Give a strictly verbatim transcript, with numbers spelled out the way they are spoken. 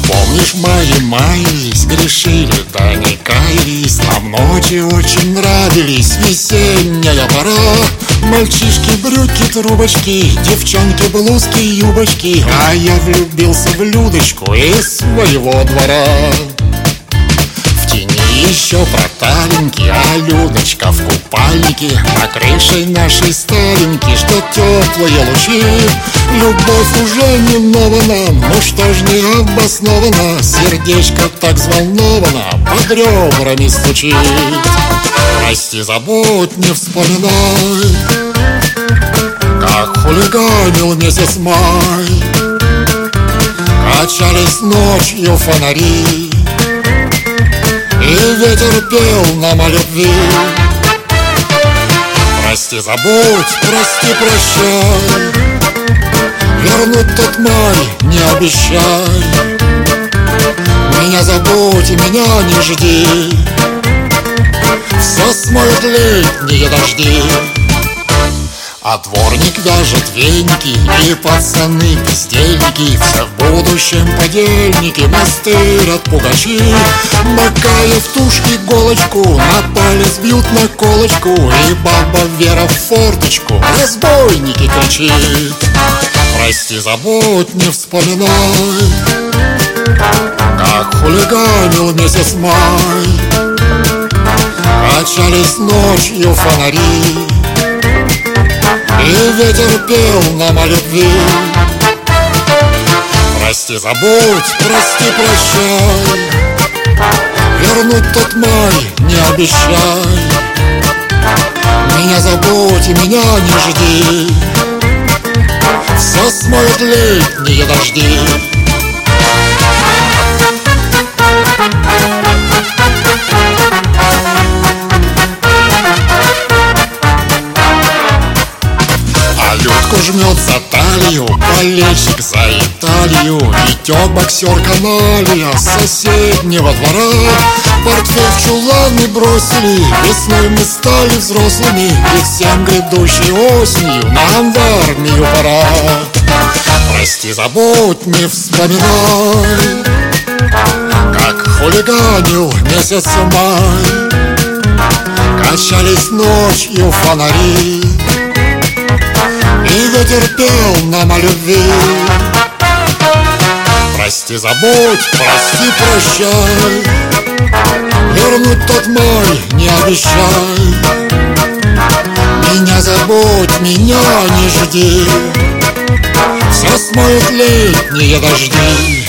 Помнишь, мои маялись, грешили, да не каялись. Нам ночи очень нравились, весенняя пора. Мальчишки, брюки, трубочки, девчонки, блузки, юбочки. А я влюбился в Людочку из своего двора. В тени еще проталинки, а Людочка в купальнике. На крыше нашей старенькой ждет теплые лучи. Любовь уже не нова нам, ну что ж не обосновано. Сердечко так взволновано, под ребрами стучит. Прости, забудь, не вспоминай, как хулиганил месяц май. Качались ночью фонари, и ветер пел нам о любви. Прости, забудь, прости, прощай, вернуть тот май не обещай. Меня забудь и меня не жди, все смоют летние дожди. А дворник вяжет веники, и пацаны бездельники. Все в будущем подельники, настырят пугачи. Макая в тушке иголочку, на палец бьют на колочку. И баба Вера в форточку разбойники кричит. Прости, забудь, не вспоминай, как хулиганил месяц май. Качались ночью фонари, и ветер пел нам о любви. Прости, забудь, прости, прощай, вернуть тот май не обещай. Меня забудь и меня не жди, все смоют летние дожди. Людку жмет за талию болельщик за Италию. Витек боксер каналия с соседнего двора. Портфель в чуланы бросили, весной мы стали взрослыми. И всем грядущей осенью нам в армию пора. Прости, забудь, не вспоминай, как хулиганил месяц май. Качались ночью фонари, и ветер пел нам о любви. Прости, забудь, прости, прощай, вернуть тот май не обещай. Меня забудь, меня не жди, все смоют летние дожди.